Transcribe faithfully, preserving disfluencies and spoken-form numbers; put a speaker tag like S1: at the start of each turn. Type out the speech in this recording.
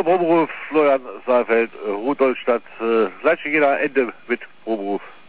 S1: Proberuf, Florian Saalfeld, Rudolstadt, äh, Leitstück jeder Ende mit Proberuf.